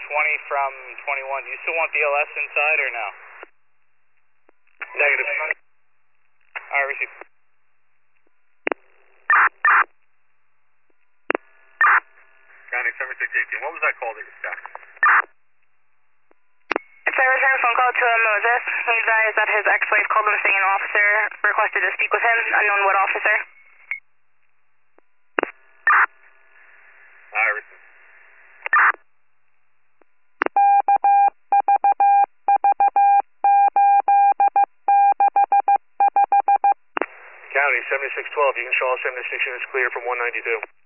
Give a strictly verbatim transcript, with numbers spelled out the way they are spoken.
twenty from twenty-one. Do you still want the L S inside or no? Negative. Alright, receive. County seventy-six eighteen, what was that call that you got? It's a return phone call to Moses. He advised that his ex-wife called him saying an officer requested to speak with him. Unknown what officer. Alright, receive. County seventy-six twelve, you can show all seventy-six units clear from one ninety-two.